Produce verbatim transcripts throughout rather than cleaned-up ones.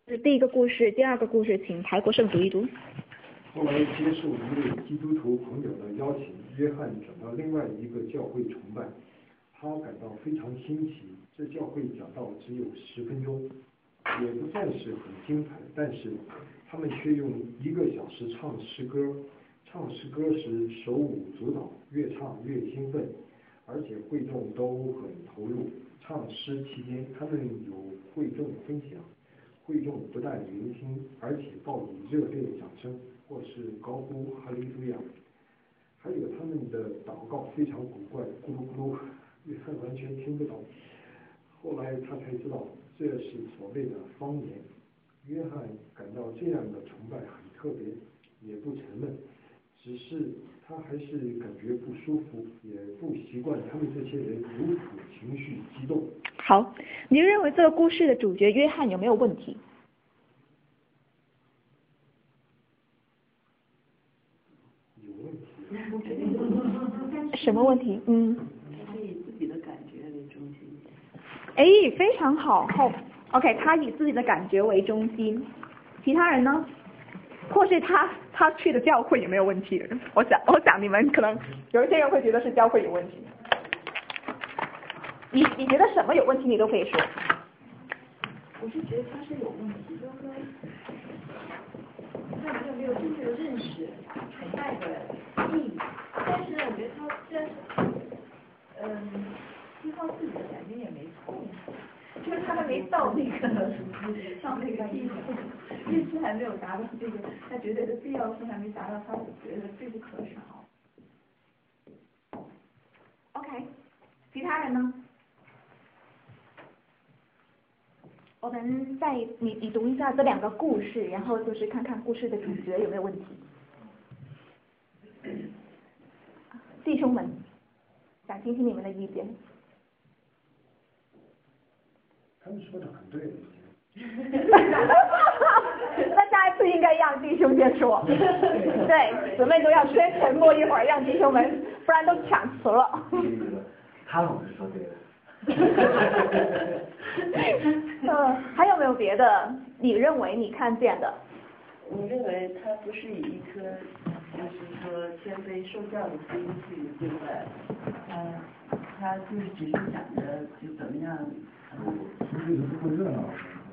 是第一个故事，第二个故事，请台国胜读一读。 后来接受一位基督徒朋友的邀请，约翰转到另外一个教会崇拜，他感到非常新奇。这教会讲道只有十分钟，也不算是很精彩，但是他们却用一个小时唱诗歌，唱诗歌时手舞足蹈，越唱越兴奋，而且会众都很投入。唱诗期间，他们有会众分享，会众不但聆听，而且报以热烈掌声，或是高呼哈利路亚。还有他们的祷告非常古怪，咕噜咕噜，约翰完全听不懂。后来他才知道这是所谓的方言。约翰感到这样的崇拜很特别，也不沉闷，只是他还是感觉不舒服，也不习惯他们这些人如此情绪激动。 好，你认为这个故事的主角约翰有没有问题？ 有问题。 什么问题？嗯。 他以自己的感觉为中心。 哎，非常好。好 ，OK， 他以自己的感觉为中心，其他人呢？或是他他去的教会有没有问题？我想我想你们可能有一些人会觉得是教会有问题。你你觉得什么有问题，你都可以说。 我是觉得他是有问题，就是说，他没有没有正确的认识崇拜的意义。但是呢，我觉得他虽然是，嗯，依靠自己的感觉也没错。就是他还没到那个上那个意识，意识还没有达到这个，他觉得的必要性还没达到，他觉得必不可少。 OK， 其他人呢？我们再你你读一下这两个故事，然后就是看看故事的主角有没有问题。弟兄们，想听听你们的意见。 他们说的很对的。 那下一次应该让弟兄先说。对，姊妹都要先沉默一会儿，让弟兄们，不然都抢词了。 他总是说对的。 呃，还有没有别的？你认为你看见的？ 我认为他不是以一颗就是说谦卑受教的心去对待，他他就是只是想着就怎么样。 不是不热闹，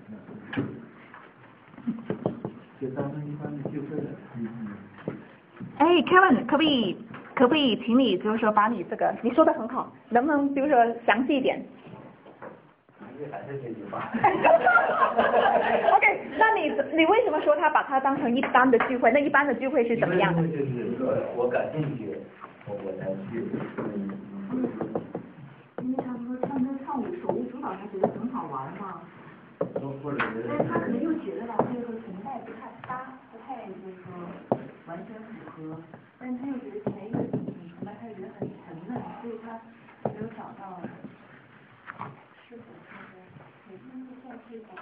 就当成一般的聚会了。 哎 ，Kevin，可不可以可不可以请你就是说把你这个你说的很好，能不能比如说详细一点？ 还是这句话。 OK， 那你你为什么说他把它当成一般的聚会？那一般的聚会是怎么样的？ 就是说我感兴趣，我我才去。 嗯。因为他说他们唱舞手舞足蹈，他觉得很好玩嘛。 或者是。 但是他可能又觉得吧，这个和崇拜不太搭，不太就是说完全符合。但是他又觉得前一个崇拜，他又觉得很沉闷，所以他没有找到适合他的每天都在这个。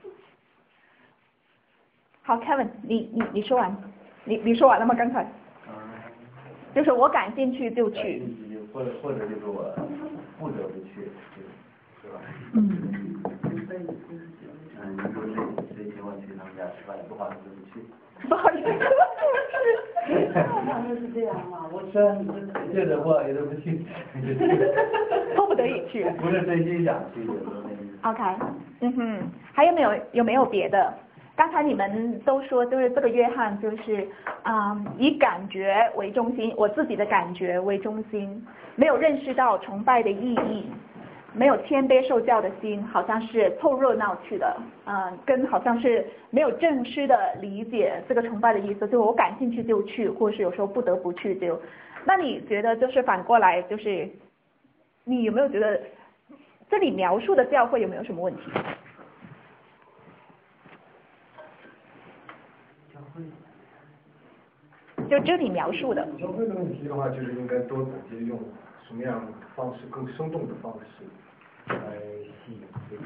好 ，Kevin， 你你你说完，你你说完了吗？刚才？ 嗯。 就是我感兴趣就去。 或者或者就是我不得不去，是吧？ 嗯。 嗯，你说谁谁请我去他们家吃饭，不好意思不去。 不好意思。 好像是这样嘛，我虽然就是不好意思不去。 迫不得已去。 不是真心想去，就是那意思。 OK， 嗯哼，还有没有有没有别的？刚才你们都说，就是这个约翰就是啊、嗯，以感觉为中心，我自己的感觉为中心，没有认识到崇拜的意义，没有谦卑受教的心，好像是凑热闹去的，嗯，跟好像是没有正式的理解这个崇拜的意思，就我感兴趣就去，或是有时候不得不去就。那你觉得就是反过来，就是你有没有觉得这里描述的教会有没有什么问题？就这里描述的。 教会的问题的话，就是应该多总结用什么样的方式，更生动的方式来吸引这个。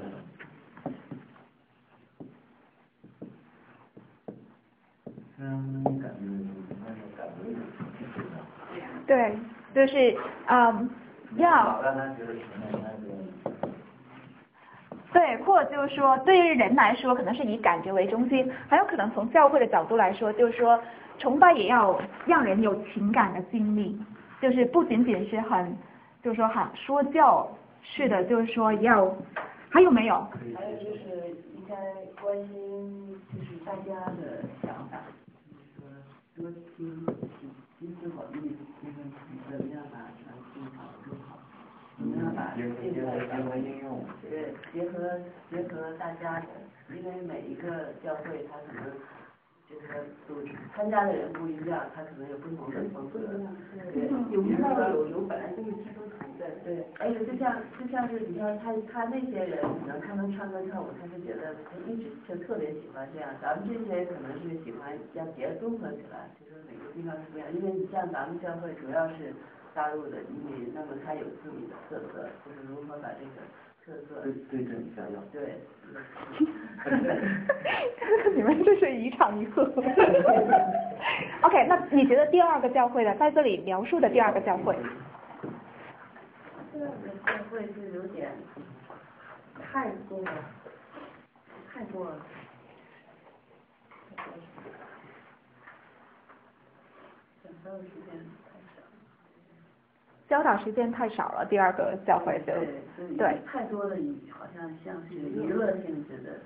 嗯，感觉那种感觉。 对，就是嗯，要。 对，或者就是说，对于人来说，可能是以感觉为中心，还有可能从教会的角度来说，就是说，崇拜也要让人有情感的经历，就是不仅仅是很，就是说很说教式的，就是说要，还有没有？ 还有就是应该关心就是大家的想法，就是说多听金丝宝玉那个怎么样把传递好更好。怎么样把结合结合结合应用， 对，结合结合大家的，因为每一个教会它可能这个组织参加的人不一样，他可能有不同的风格。对，有那有有本来就是基督徒的，对。而且就像就像是你看他他那些人可能他能唱歌跳舞，他是觉得他一直就特别喜欢这样。咱们这些可能是喜欢将别的综合起来，就是每个地方是不一样。因为你像咱们教会主要是大陆的移民，那么他有自己的特色，就是如何把这个特色对对症下药。 对。 你们这是一场一和。OK， 那你觉得第二个教会呢？在这里描述的第二个教会？ 第二个教会是有点太过太过。讲到的时间。 教导时间太少了，第二个教会就对太多的好像像是娱乐性质的，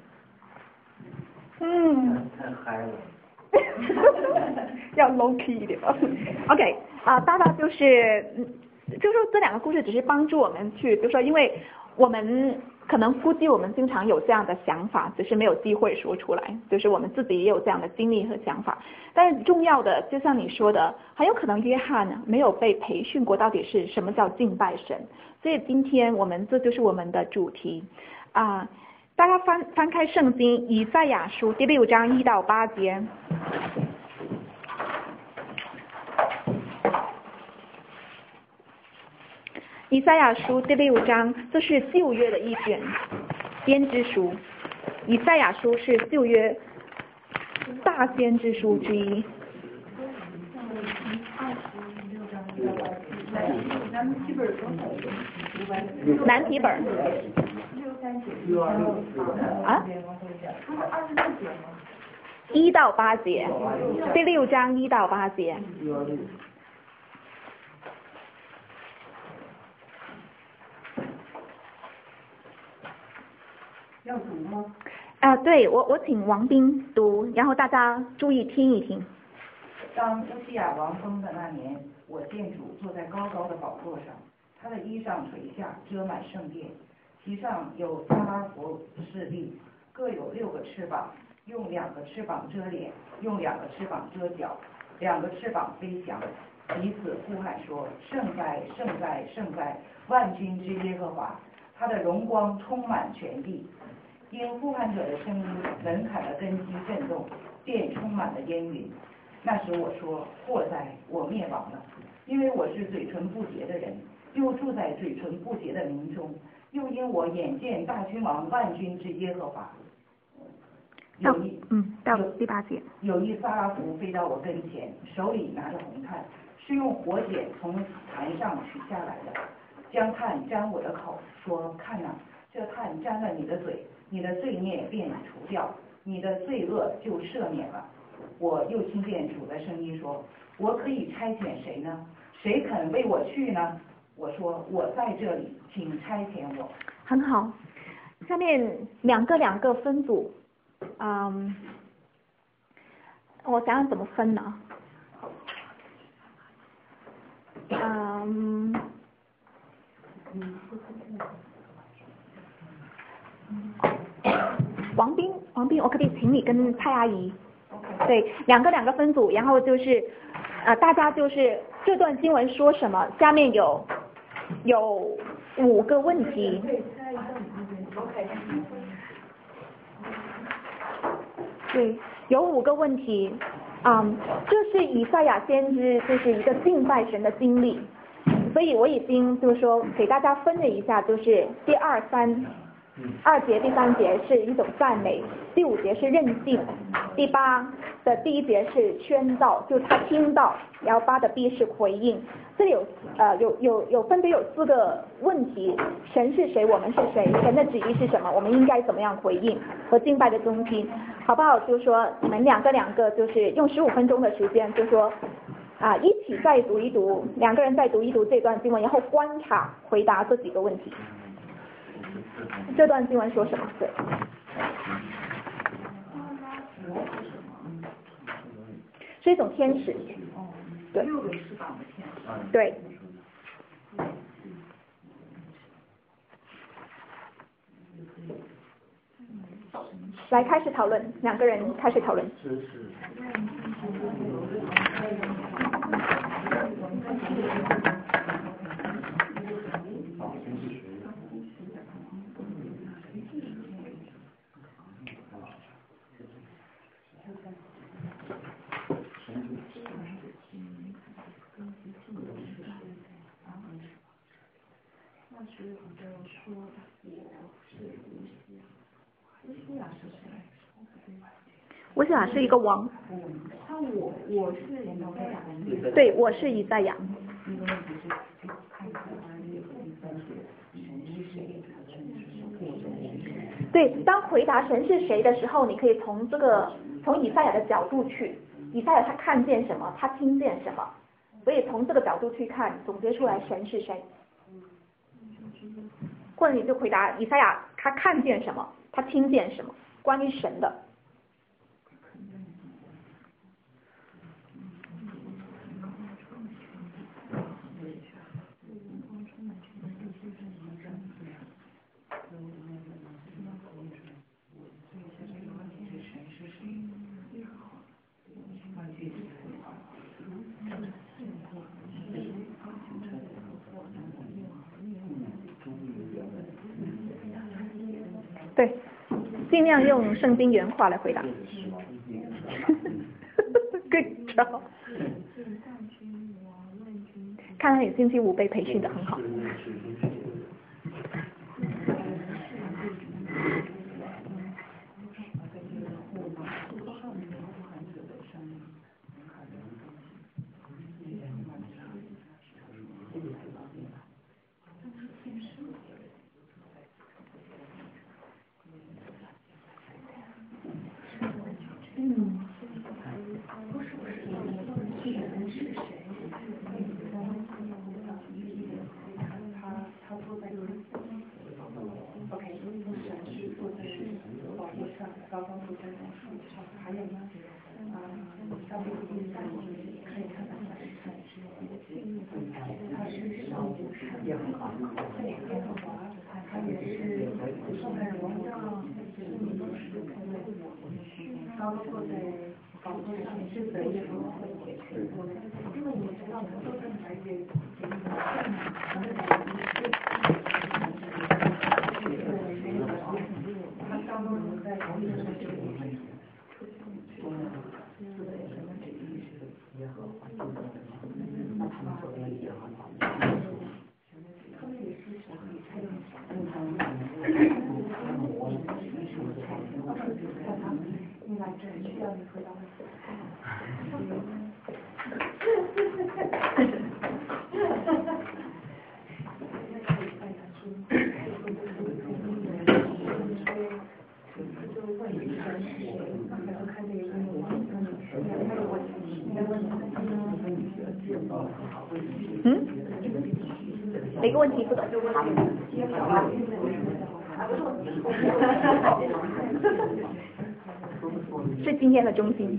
嗯， 太嗨了， 要 low key 一点吧。OK 啊、呃，大大就是就是说这两个故事只是帮助我们去，就是说因为我们可能估计我们经常有这样的想法，只是没有机会说出来，就是我们自己也有这样的经历和想法。但是重要的，就像你说的，很有可能约翰呢没有被培训过到底是什么叫敬拜神，所以今天我们这就是我们的主题啊、呃。大家翻翻开圣经以赛亚书第六章一到八节。以赛亚书第六章，这是旧约的一卷先知书。以赛亚书是旧约大先知书之一。难题本。啊？一到八节，第六章一到八节。 要读吗？ 啊、呃，对，我我请王斌读，然后大家注意听一听。 当乌西雅王崩的那年，我见主坐在高高的宝座上，他的衣裳垂下，遮满圣殿，其上有撒拉弗侍立，各有六个翅膀，用两个翅膀遮脸，用两个翅膀遮脚，两个翅膀飞翔，彼此呼喊说：圣哉，圣哉，圣哉，万军之耶和华！他的荣光充满全地。因呼喊者的声音，门槛的根基震动，便充满了烟云。那时我说：祸哉，我灭亡了，因为我是嘴唇不洁的人，又住在嘴唇不洁的民中，又因我眼见大君王万军之耶和华。 到有一嗯，到第八节。 有一撒拉弗飞到我跟前，手里拿着红炭，是用火剪从坛上取下来的，将炭沾我的口，说：看哪，这炭沾了你的嘴，你的罪孽便除掉，你的罪恶就赦免了。我又听见主的声音说：我可以差遣谁呢？谁肯为我去呢？我说：我在这里，请差遣我。 很好，下面两个两个分组，嗯，我想想怎么分呢？嗯。王斌，王斌，我可不可以请你跟蔡阿姨，对，两个两个分组，然后就是，呃，大家就是这段经文说什么，下面有有五个问题。对，有五个问题，嗯，这是以赛亚先知就是一个敬拜神的经历，所以我已经就是说给大家分了一下，就是第二三。二节第三节是一种赞美，第五节是任性，第第八的第一节是宣告，就他听到，然后八的 B 是回应。这里有呃有有有分别有四个问题：神是谁？我们是谁？神的旨意是什么？我们应该怎么样回应？和敬拜的中心，好不好？就是说你们两个两个，就是用十五分钟的时间，就是说啊一起再读一读，两个人再读一读这段经文，然后观察回答这几个问题。这段经文说什么？对。是一种天使，对，对，来开始讨论，两个人开始讨论。乌西雅是一个王。 他我我是以赛亚。 对，我是以赛亚。对，当回答神是谁的时候，你可以从这个从以赛亚的角度去，以赛亚他看见什么，他听见什么，所以从这个角度去看，总结出来神是谁。或者你就回答以赛亚他看见什么，他听见什么，关于神的。对，尽量用圣经原话来回答。Good job。看来你星期五被培训的很好。嗯？哪个问题不懂？是今天的中心。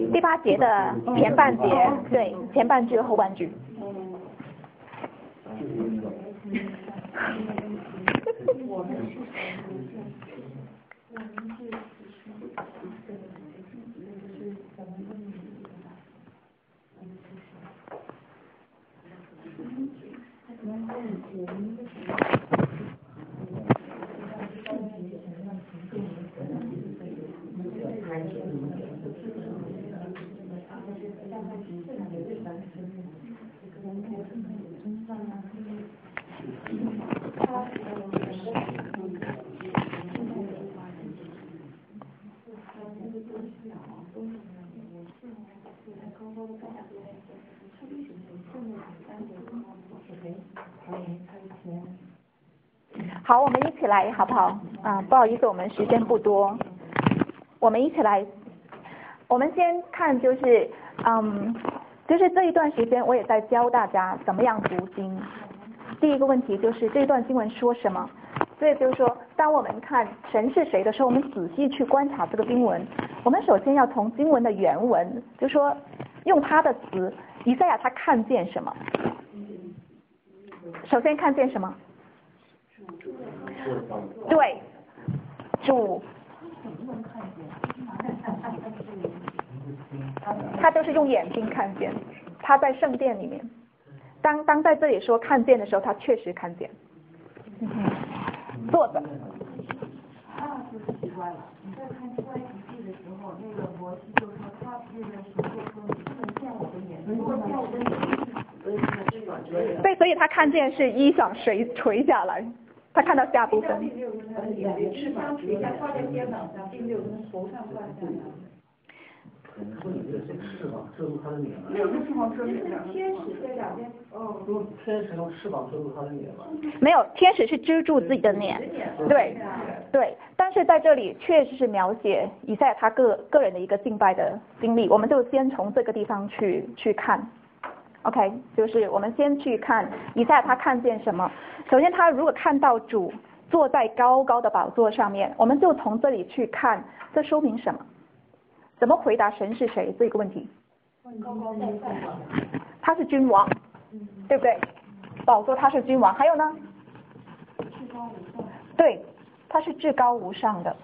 第八节的前半节，对，前半句和后半句。好，我们一起来好不好？啊，不好意思，我们时间不多，我们一起来。我们先看就是，嗯，就是这一段时间我也在教大家怎么样读经。第一个问题就是这段经文说什么？所以就是说，当我们看神是谁的时候，我们仔细去观察这个经文。我们首先要从经文的原文，就说用他的词，以赛亚他看见什么？首先看见什么？对，主，他都是用眼睛看见，他在圣殿里面。当当在这里说看见的时候，他确实看见。嗯哼，坐着。 那就是奇怪了，你在看出埃及记的时候，那个摩西就说他那个时候说你不能见我的眼，如果见我的眼， 对，所以他看见是衣裳垂垂下来。他看到下部分。 是相垂下挂在肩膀上，并没有从头上挂下来。 可能说你这个翅膀遮住他的脸了。 两个翅膀遮住两个天使在两边。哦， 用天使用翅膀遮住他的脸吗？ 没有，天使是遮住自己的脸。对对，但是在这里确实是描写以赛亚他个个人的一个敬拜的经历，我们就先从这个地方去去看。OK， 就是我们先去看以赛亚他看见什么。首先，他如果看到主坐在高高的宝座上面，我们就从这里去看，这说明什么？怎么回答神是谁这个问题？ 高高在上。 他是君王，对不对？宝座他是君王，还有呢？ 至高无上。 对，他是至高无上的。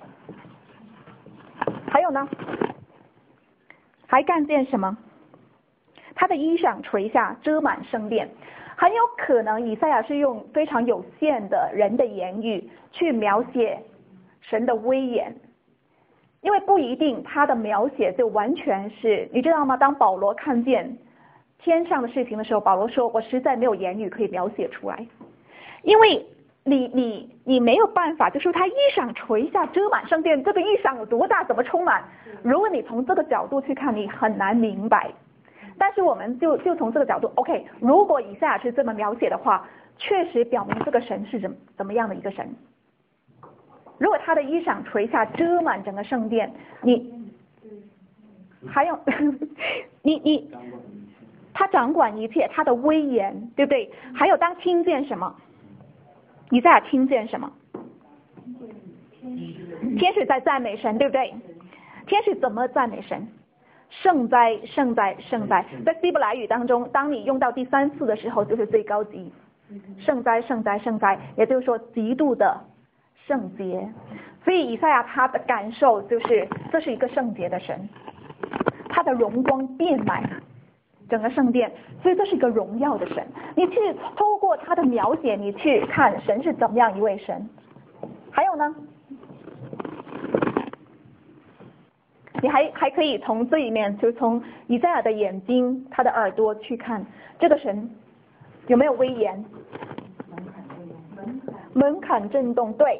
还有呢？还看见什么？他的衣裳垂下，遮满圣殿。很有可能以赛亚是用非常有限的人的言语去描写神的威严，因为不一定他的描写就完全是，你知道吗？当保罗看见天上的事情的时候，保罗说：“我实在没有言语可以描写出来，因为你你你没有办法，就说他衣裳垂下，遮满圣殿，这个衣裳有多大，怎么充满？如果你从这个角度去看，你很难明白。”但是我们就就从这个角度 ，OK， 如果以赛亚是这么描写的话，确实表明这个神是怎怎么样的一个神。如果他的衣裳垂下，遮满整个圣殿，你还有你你他掌管一切，他的威严，对不对？还有当听见什么？以赛亚听见什么？天使在赞美神，对不对？天使怎么赞美神？圣哉，圣哉，圣哉！在希伯来语当中，当你用到第三次的时候，就是最高级。圣哉，圣哉，圣哉，也就是说极度的圣洁。所以以赛亚他的感受就是，这是一个圣洁的神，他的荣光遍满整个圣殿，所以这是一个荣耀的神。你去透过他的描写，你去看神是怎么样一位神。还有呢？你还还可以从这一面，就是从以赛亚的眼睛、他的耳朵去看这个神有没有威严。门槛震动，对。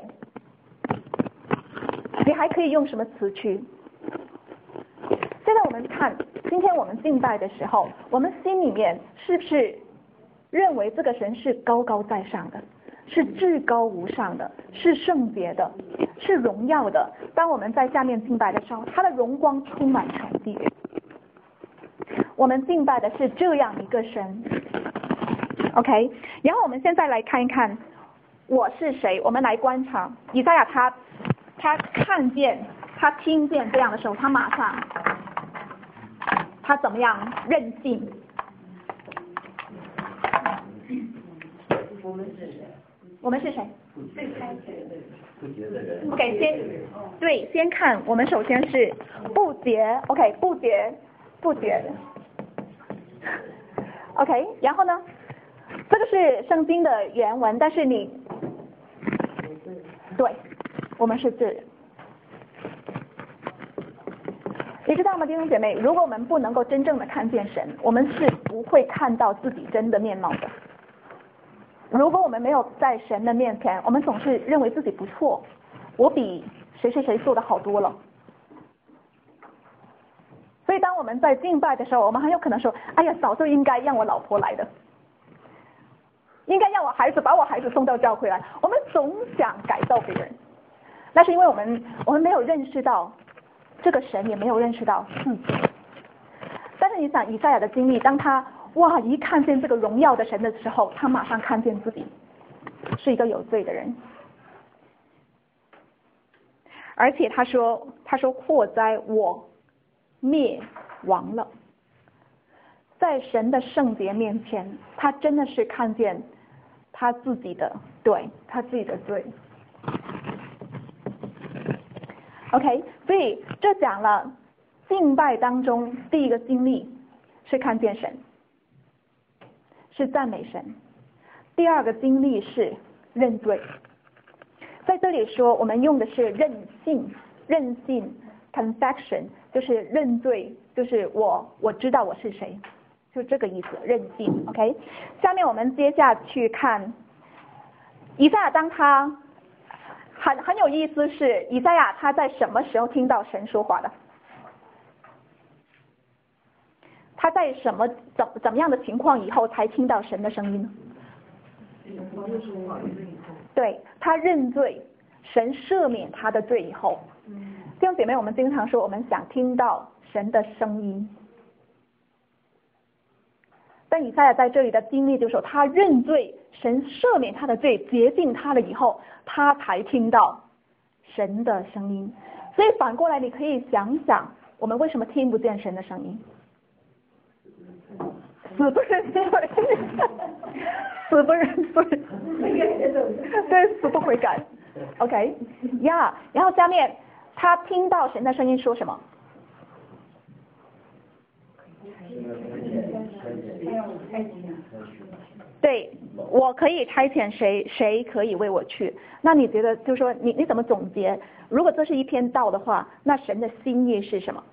你还可以用什么词去？现在我们看，今天我们敬拜的时候，我们心里面是不是认为这个神是高高在上的，是至高无上的，是圣洁的，是荣耀的？当我们在下面敬拜的时候，他的荣光充满全地。我们敬拜的是这样一个神 ，OK。然后我们现在来看一看我是谁，我们来观察以赛亚他他看见他听见这样的时候，他马上他怎么样任性。 我们是谁？ 我们是谁？ 最开始的不洁的人。 OK， 先对，先看我们首先是不洁 ，OK， 不洁，不洁的 ，OK， 然后呢，这个是圣经的原文，但是你，对，我们是罪人。你知道吗，弟兄姐妹？如果我们不能够真正的看见神，我们是不会看到自己真的面貌的。如果我们没有在神的面前，我们总是认为自己不错，我比谁谁谁做的好多了。所以当我们在敬拜的时候，我们很有可能说，哎呀，早就应该让我老婆来的，应该让我孩子把我孩子送到教会来。我们总想改造别人，那是因为我们我们没有认识到这个神，也没有认识到自己。但是你想以赛亚的经历，当他哇一看见这个荣耀的神的时候，他马上看见自己是一个有罪的人。而且他说他说祸哉，我灭亡了。在神的圣洁面前，他真的是看见他自己的，对，他自己的罪。OK， 所以这讲了敬拜当中第一个经历是看见神，是赞美神。第二个经历是认罪。在这里说我们用的是认信，认信 confession 就是认罪，就是我我知道我是谁，就这个意思，认信。 OK， 下面我们接下去看以赛亚，当他很很有意思是以赛亚他在什么时候听到神说话的？他在什么怎怎么样的情况以后才听到神的声音呢？对，他认罪，神赦免他的罪以后，弟兄姐妹，我们经常说我们想听到神的声音，但以赛亚在这里的经历就是说，他认罪，神赦免他的罪，洁净他了以后，他才听到神的声音。所以反过来，你可以想想，我们为什么听不见神的声音？死不认罪，死不认罪，对，死不悔改。OK， 呀、yeah, ，然后下面他听到神的声音说什么？对，我可以差遣谁，谁可以为我去？那你觉得，就是说，你你怎么总结？如果这是一篇道的话，那神的心意是什么？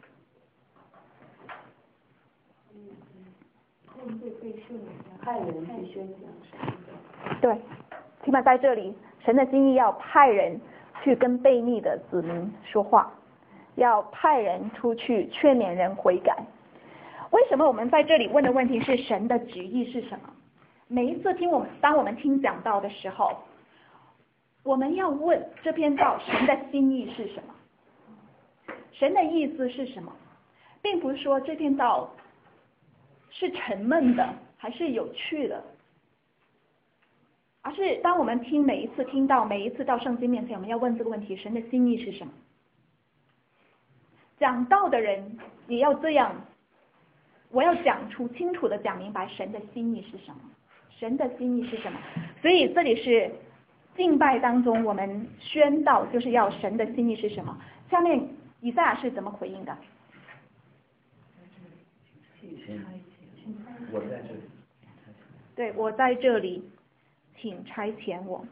派人去宣讲。 对，起码在这里，神的心意要派人去跟悖逆的子民说话，要派人出去劝勉人悔改。为什么我们在这里问的问题是神的旨意是什么？每一次听我们，当我们听讲道的时候，我们要问这篇道神的心意是什么？神的意思是什么？并不是说这篇道是沉闷的还是有趣的，而是当我们听每一次听到每一次到圣经面前，我们要问这个问题：神的心意是什么？讲道的人也要这样，我要讲出清楚的讲明白神的心意是什么，神的心意是什么。所以这里是敬拜当中我们宣道，就是要神的心意是什么。下面以赛亚是怎么回应的？ 我在这里。 对，我在这里，请差遣我。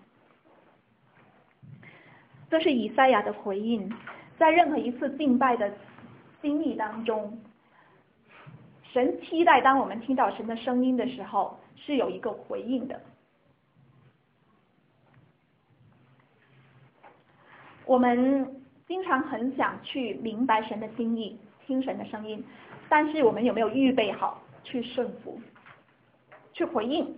这是以赛亚的回应。在任何一次敬拜的经历当中，神期待当我们听到神的声音的时候，是有一个回应的。我们经常很想去明白神的心意，听神的声音，但是我们有没有预备好去顺服，去回应？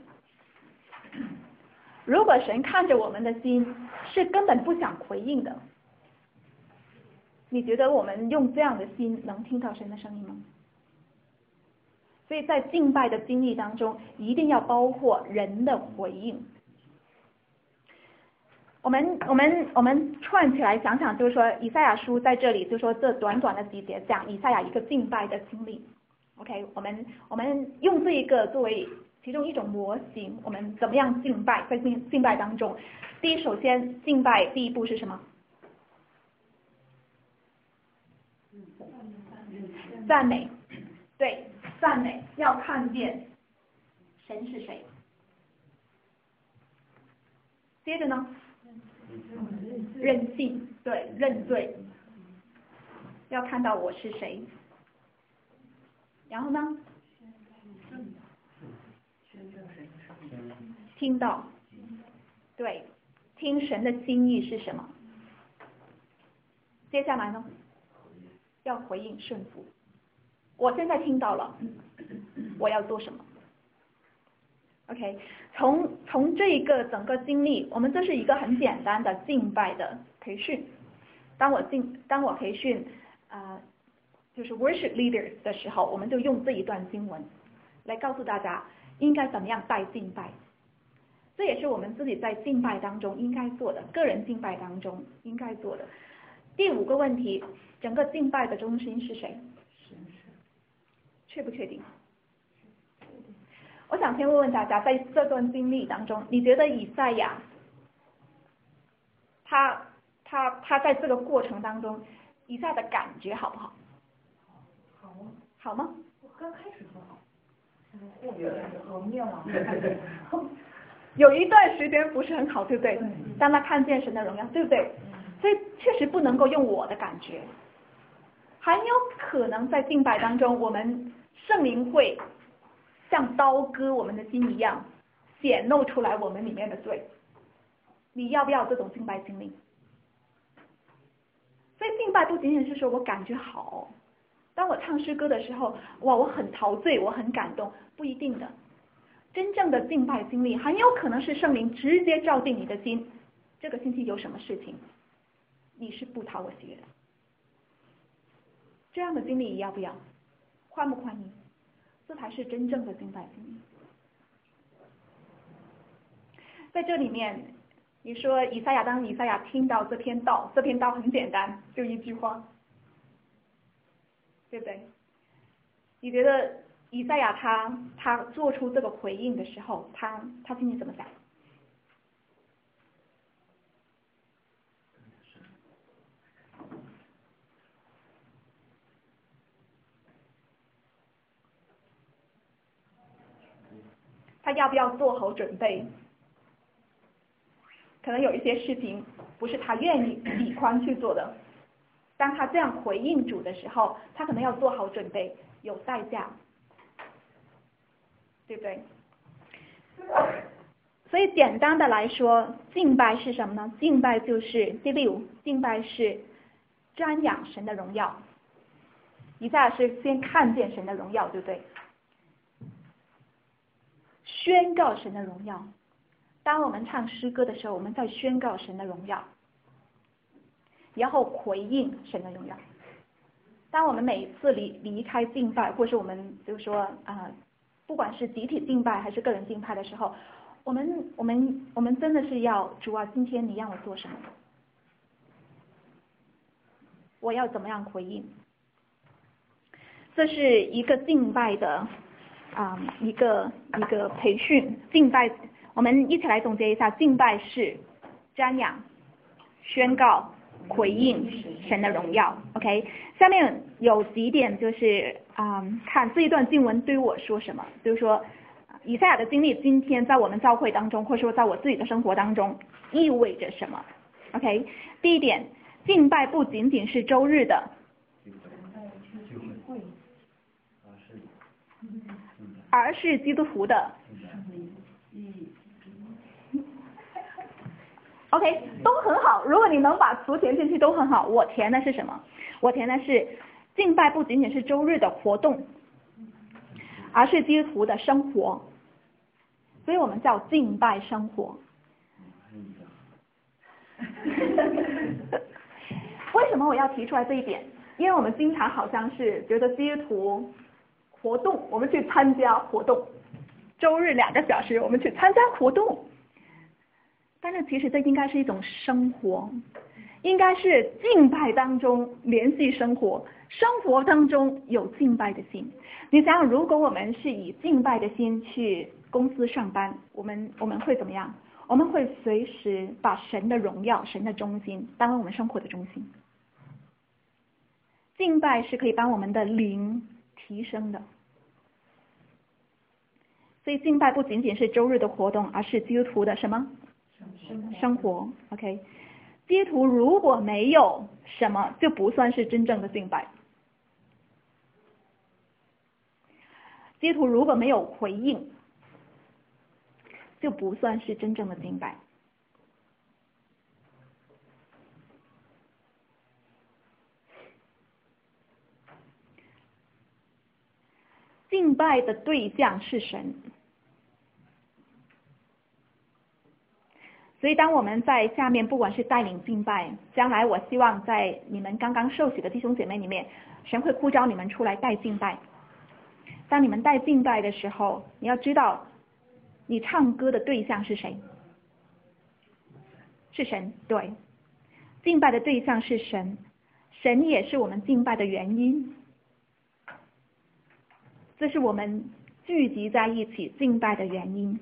如果神看着我们的心是根本不想回应的，你觉得我们用这样的心能听到神的声音吗？所以在敬拜的经历当中，一定要包括人的回应。我们我们我们串起来想想，就是说以赛亚书在这里，就是说这短短的几节讲以赛亚一个敬拜的经历。 OK， 我们我们用这一个作为其中一种模型，我们怎么样敬拜？在敬敬拜当中，第一，首先敬拜第一步是什么？赞美，对，赞美要看见神是谁。接着呢，认信，对，认罪，要看到我是谁。然后呢，听到，对，听神的心意是什么。接下来呢，要回应顺服。我现在听到了，我要做什么 ？OK， 从从这一个整个经历，我们这是一个很简单的敬拜的培训。当我敬当我培训啊、呃，就是 worship leaders 的时候，我们就用这一段经文来告诉大家应该怎么样带敬拜。这也是我们自己在敬拜当中应该做的，个人敬拜当中应该做的。第五个问题，整个敬拜的中心是谁？确不确定？我想先问问大家，在这段经历当中，你觉得以赛亚他他他在这个过程当中，以赛亚的感觉好不好？ 好啊。 好吗？ 我刚开始说好，后面好妙啊。 有一段时间不是很好，对不对？当他看见神的荣耀，对不对？所以确实不能够用我的感觉，很有可能在敬拜当中，我们圣灵会像刀割我们的心一样，显露出来我们里面的罪。你要不要这种敬拜经历？所以敬拜不仅仅是说我感觉好，当我唱诗歌的时候，哇，我很陶醉，我很感动，不一定的。真正的敬拜经历很有可能是圣灵直接照进你的心，这个星期有什么事情，你是不讨我喜悦的。这样的经历你要不要？欢不欢迎？这才是真正的敬拜经历。在这里面，你说以赛亚，当以赛亚听到这篇道，这篇道很简单，就一句话，对不对？你觉得以赛亚他他做出这个回应的时候，他他心里怎么想？他要不要做好准备？可能有一些事情不是他愿意理宽去做的，当他这样回应主的时候，他可能要做好准备，有代价，对不对？所以简单的来说，敬拜是什么呢？敬拜就是第六，敬拜是瞻仰神的荣耀。以赛亚是先看见神的荣耀，对不对？宣告神的荣耀。当我们唱诗歌的时候，我们在宣告神的荣耀，然后回应神的荣耀。当我们每次离离开敬拜，或是我们就是说啊、呃，不管是集体敬拜还是个人敬拜的时候，我们我们我们真的是要主啊，今天你让我做什么？我要怎么样回应？这是一个敬拜的啊、呃、一个一个培训。敬拜，我们一起来总结一下：敬拜是瞻仰、宣告、回应神的荣耀。OK， 下面有几点就是啊、呃，看这一段经文对于我说什么，就是说以赛亚的经历今天在我们教会当中，或者说在我自己的生活当中意味着什么。OK， 第一点，敬拜不仅仅是周日的，而是基督徒的。OK， 都很好。如果你能把词填进去，都很好。我填的是什么？我填的是敬拜不仅仅是周日的活动，而是基督徒的生活。所以我们叫敬拜生活。为什么我要提出来这一点？因为我们经常好像是觉得基督徒活动，我们去参加活动，周日两个小时我们去参加活动，但是其实这应该是一种生活，应该是敬拜当中联系生活， 生活当中有敬拜的心。你想想，如果我们是以敬拜的心去公司上班，我们我们会怎么样？我们会随时把神的荣耀、神的中心当为我们生活的中心。敬拜是可以帮我们的灵提升的。所以敬拜不仅仅是周日的活动，而是基督徒的什么生活 ？OK， 基督徒如果没有什么，就不算是真正的敬拜。基督徒如果没有回应，就不算是真正的敬拜。敬拜的对象是神，所以当我们在下面，不管是带领敬拜，将来我希望在你们刚刚受洗的弟兄姐妹里面，神会呼召你们出来带敬拜。当你们带敬拜的时候，你要知道，你唱歌的对象是谁？是神，对，敬拜的对象是神，神也是我们敬拜的原因。这是我们聚集在一起敬拜的原因。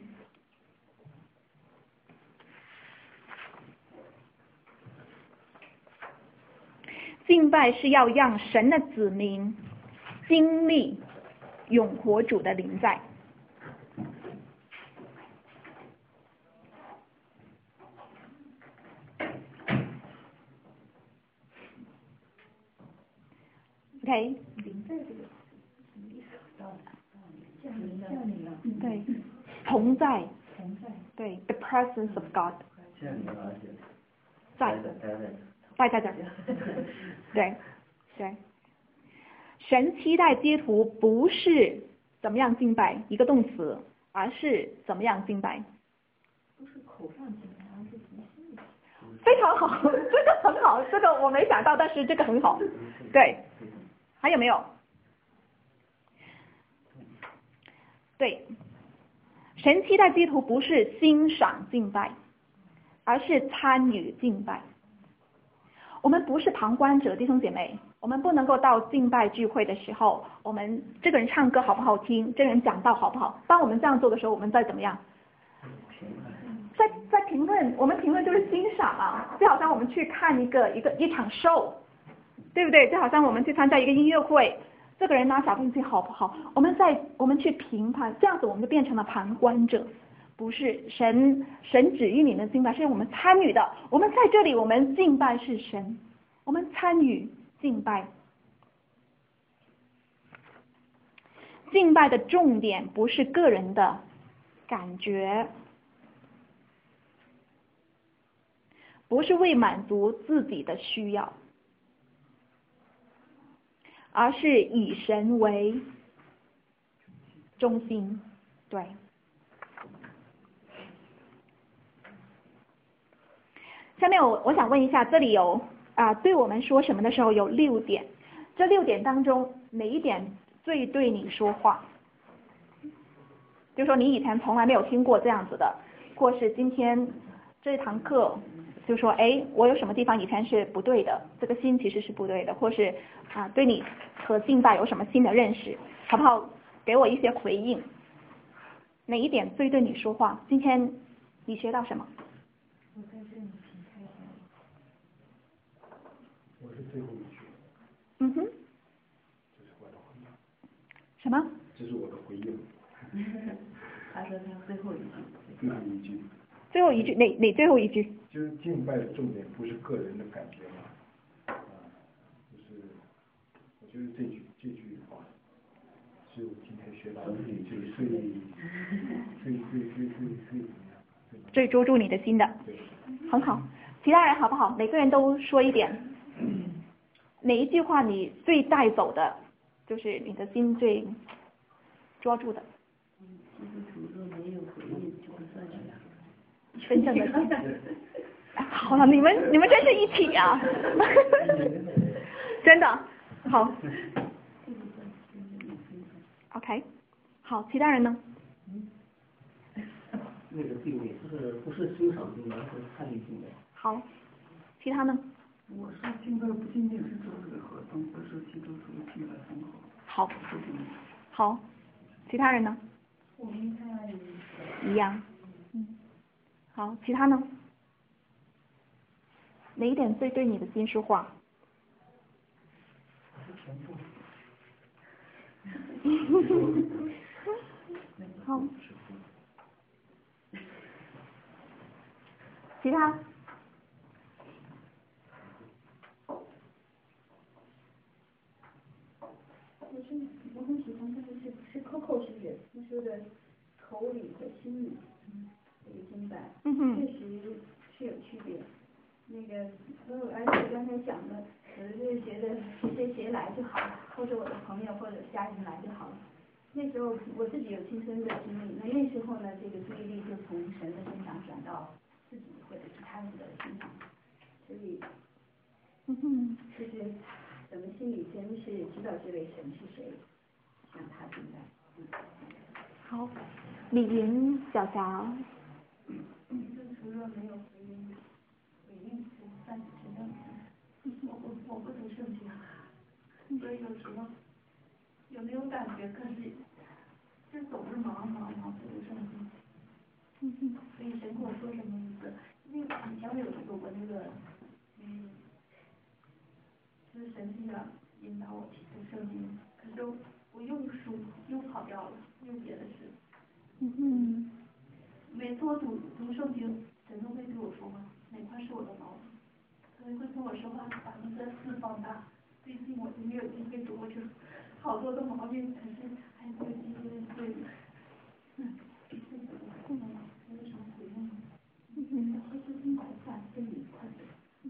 敬拜是要让神的子民经历永活主的临在。OK， 临在这个什么意思？降临降临了。 对，同在。 同在。 对 ，the presence of God。 降临而且在。 待在在这。对，对。神期待基督徒不是怎么样敬拜一个动词，而是怎么样敬拜。 不是口上敬拜，而是从心里。 非常好，这个很好，这个我没想到，但是这个很好。对。还有没有？对，神期待基督徒不是欣赏敬拜，而是参与敬拜。我们不是旁观者，弟兄姐妹，我们不能够到敬拜聚会的时候，我们这个人唱歌好不好听，这个人讲道好不好，当我们这样做的时候，我们再怎么样？在在评论，我们评论就是欣赏啊，就好像我们去看一个一个一场 show。对不对？就好像我们去参加一个音乐会，这个人拿小提琴好不好？我们在我们去评判，这样子我们就变成了旁观者，不是神神旨意你的敬拜，是我们参与的。我们在这里，我们敬拜是神，我们参与敬拜。敬拜的重点不是个人的感觉，不是为满足自己的需要。而是以神为中心，对。下面我我想问一下，这里有啊、呃，对我们说什么的时候有六点，这六点当中哪一点最对你说话？就说你以前从来没有听过这样子的，或是今天这堂课就说，哎，我有什么地方以前是不对的，这个心其实是不对的，或是啊，对你和敬拜有什么新的认识，好不好？给我一些回应。哪一点最对你说话？今天你学到什么？ 我在这里挺开心。 我是最后一句。 嗯哼。 这是我的回应。 什么？ 这是我的回应。 他说他最后一句。 最后一句。 最后一句，哪哪最后一句？ 就是敬拜的重点不是个人的感觉嘛，啊，就是我觉得这句这句话是我今天学到的最最最最最最最最最捉住你的心的，很好。其他人好不好？每个人都说一点，哪一句话你最带走的，就是你的心最抓住的。 基督徒若没有回应，就不算是真正的好了，你们你们真是一体啊！真的好。OK， 好，其他人呢？ 那个敬畏不是不是欣赏敬拜，是参与敬拜。 好，其他呢？ 我说敬拜不仅仅是教会的合同，而是基督徒的敬拜综合。 好，好，其他人呢？ 我们看一样，嗯，好，其他呢？哪一点最对你的心说话？好，其他？ 我是我很喜欢，就是是是口口是是，你说的口里和心里，嗯，这个敬拜， 嗯哼， 确实是有区别。那个，呃，而且刚才讲的，有的就是觉得谁谁谁来就好了，或者我的朋友或者家人来就好了。那时候我自己有亲身的经历，那那时候呢，这个注意力就从神的身上转到自己或者其他人的身上，所以， 嗯哼， 就是咱们心里真是知道这位神是谁，让他敬拜。嗯、 好，李云小霞。 就除了没有回应，回应是暂时是认识，我不我不读圣经，所以有时候有没有感觉可是就总是忙忙忙不读圣经， 嗯哼， 所以神跟我说什么意思？那个以前我有有过那个，嗯，就是神是要引导我去读圣经，可是我又书又跑掉了，又别的事。 嗯哼。 每次我读读圣经，神都会对我说话，哪块是我的毛病，他会跟我说话，把那个字放大。最近我就没有机会读，我就好多的毛病，可是还没有机会对。嗯，这个我没有什么回应。 嗯， 其实辛苦饭跟你一块的。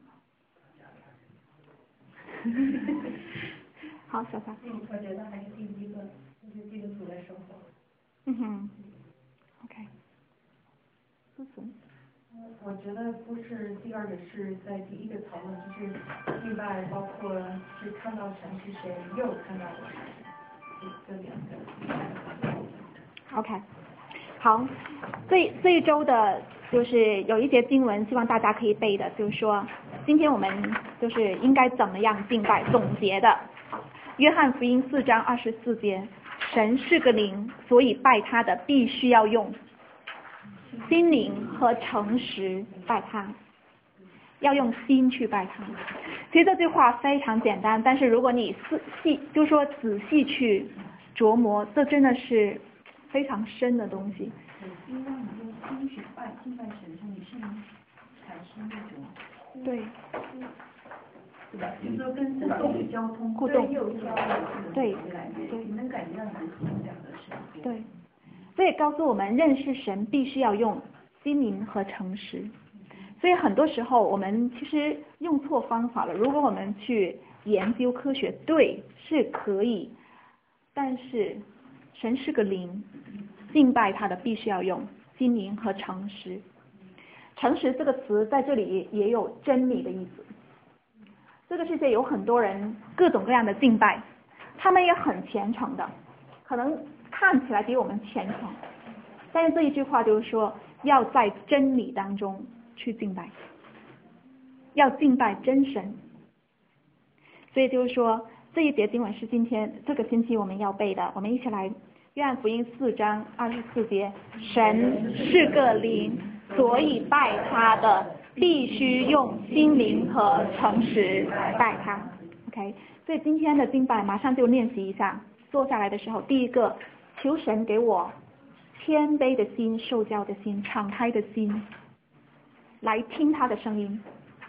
好，小夏。 嗯，我觉得还是第一个，就是基督徒的生活。 嗯哼 ，OK。思思。 我觉得不是第二个，是在第一个讨论，就是敬拜，包括是看到神是谁，又看到我是谁，这两个。 OK， 好，这这一周的，就是有一节经文，希望大家可以背的，就是说，今天我们就是应该怎么样敬拜，总结的，约翰福音四章二十四节，神是个灵，所以拜他的必须要用心灵和诚实拜他，要用心去拜他。其实这句话非常简单，但是如果你细细，就是说仔细去琢磨，这真的是非常深的东西。 因为你用心去拜敬拜神时，你是能产生那种对， 对吧？就是说跟自动交通， 互动， 又交流， 对对，你能感觉到你是同样的神。 对，这也告诉我们，认识神必须要用心灵和诚实。所以很多时候我们其实用错方法了。如果我们去研究科学，对，是可以，但是神是个灵，敬拜他的必须要用心灵和诚实。诚实这个词在这里也有真理的意思。这个世界有很多人各种各样的敬拜，他们也很虔诚的，可能看起来比我们虔诚，但是这一句话就是说，要在真理当中去敬拜，要敬拜真神。所以就是说，这一节经文是今天这个星期我们要背的，我们一起来。约翰福音四章二十四节，神是个灵，所以拜他的必须用心灵和诚实拜他。OK， 所以今天的敬拜马上就练习一下。坐下来的时候，第一个，求神给我谦卑的心、受教的心、敞开的心，来听他的声音，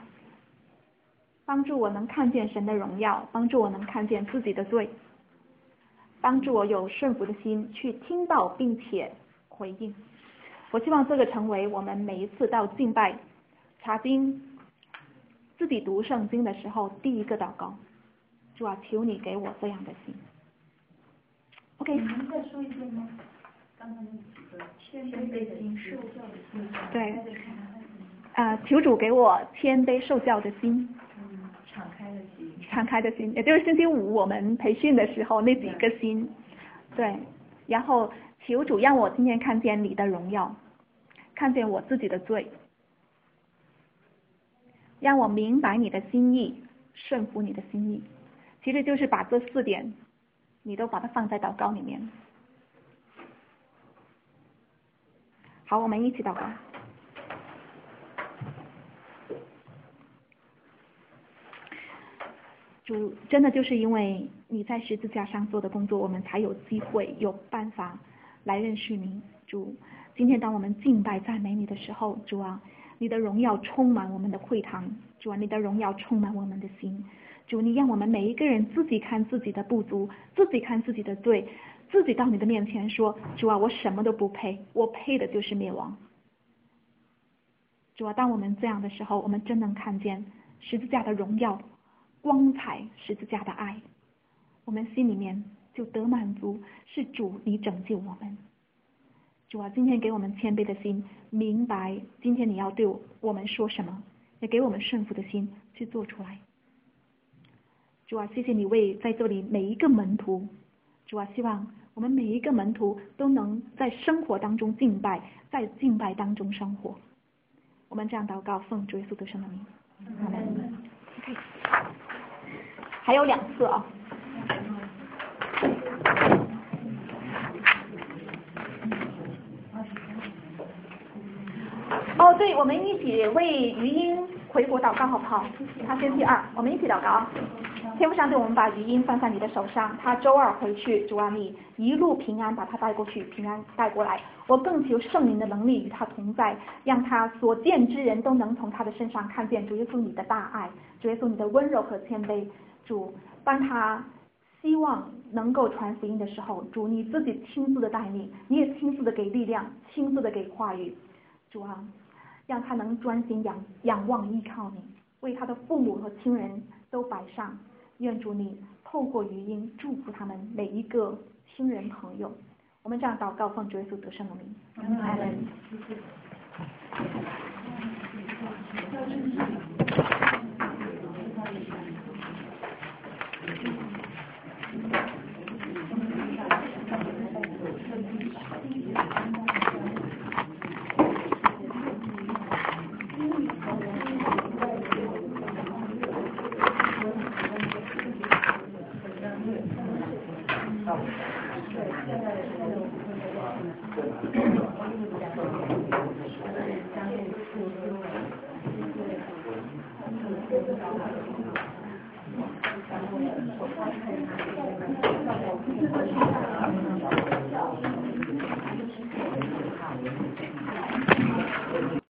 帮助我能看见神的荣耀，帮助我能看见自己的罪，帮助我有顺服的心去听到并且回应。我希望这个成为我们每一次到敬拜、查经、自己读圣经的时候第一个祷告。主啊，求你给我这样的心。OK。 你能再说一遍吗？刚才那几个谦卑的心、受教的心。 对。啊、呃，求主给我谦卑受教的心。 嗯，敞开的心。 敞开的心，也就是星期五我们培训的时候那几个心。对。然后求主让我今天看见你的荣耀，看见我自己的罪。 让我明白你的心意，顺服你的心意。其实就是把这四点，你都把它放在祷告里面。好，我们一起祷告。主，真的就是因为你在十字架上做的工作，我们才有机会、有办法来认识你。主，今天当我们敬拜赞美你的时候，主啊，你的荣耀充满我们的会堂，主啊，你的荣耀充满我们的心。主，你让我们每一个人自己看自己的不足，自己看自己的罪，自己到你的面前说，主啊，我什么都不配，我配的就是灭亡。主啊，当我们这样的时候，我们真能看见十字架的荣耀，光彩十字架的爱，我们心里面就得满足，是主你拯救我们。主啊，今天给我们谦卑的心，明白今天你要对我们说什么，也给我们顺服的心去做出来。主啊，谢谢你为在这里每一个门徒，主啊，希望我们每一个门徒都能在生活当中敬拜，在敬拜当中生活。我们这样祷告，奉主耶稣的圣名，阿门。OK， 还有两次啊。哦，对，我们一起为余音回国祷告好不好？他星期二，我们一起祷告啊。天父上帝，我们把余音放在你的手上，他周二回去，主啊，你一路平安把他带过去，平安带过来。我更求圣灵的能力与他同在，让他所见之人都能从他的身上看见主耶稣你的大爱，主耶稣你的温柔和谦卑。主，当他希望能够传福音的时候，主你自己亲自的带领，你也亲自的给力量，亲自的给话语。主啊，让他能专心仰仰望依靠你，为他的父母和亲人都摆上。愿主你透过语音祝福他们每一个亲人朋友。我们这样祷告，奉主耶稣得胜的名，阿门。